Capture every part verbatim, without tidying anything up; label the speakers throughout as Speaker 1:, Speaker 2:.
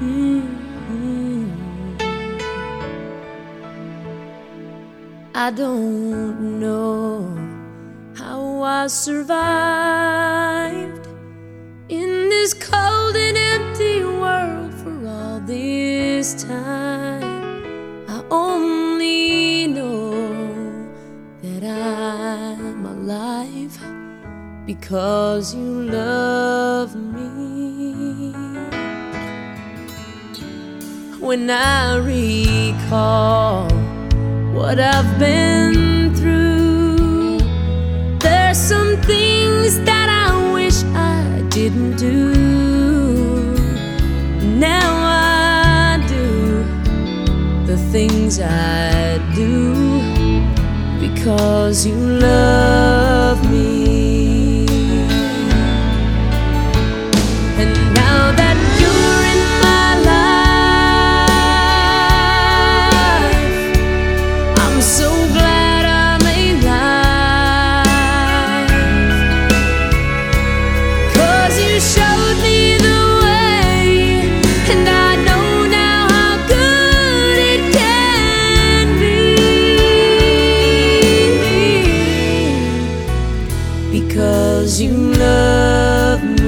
Speaker 1: Mm-hmm. I don't know how I survived in this cold and empty world for all this time. I only know that I'm alive because you love me. When I recall what I've been through, there's some things that I wish I didn't do. Now I do the things I do because you love me. And now that you're in my life, I'm so glad I'm alive, 'cause you showed me the way, and I know now how good it can be, because you love me.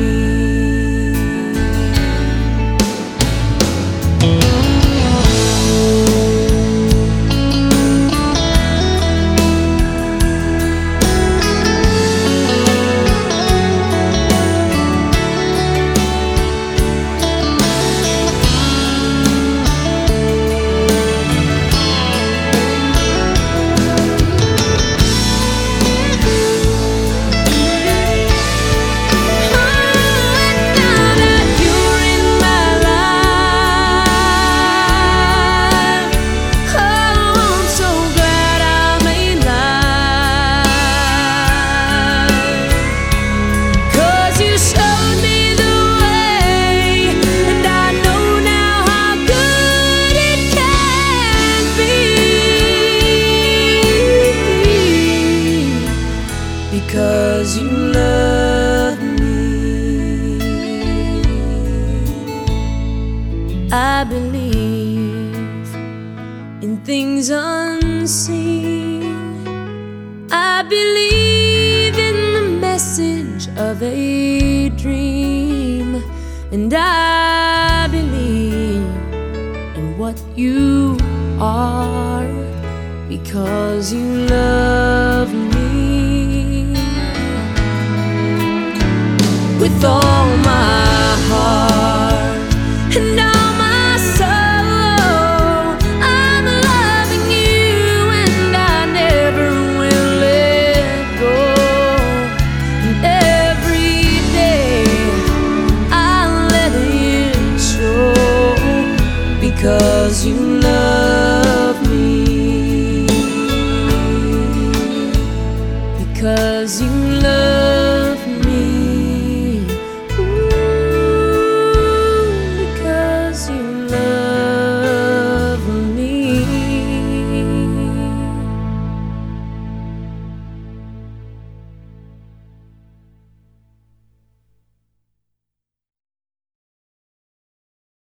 Speaker 1: Because you love me. I believe in things unseen. I believe in the message of a dream. And I believe in what you are, because you love me.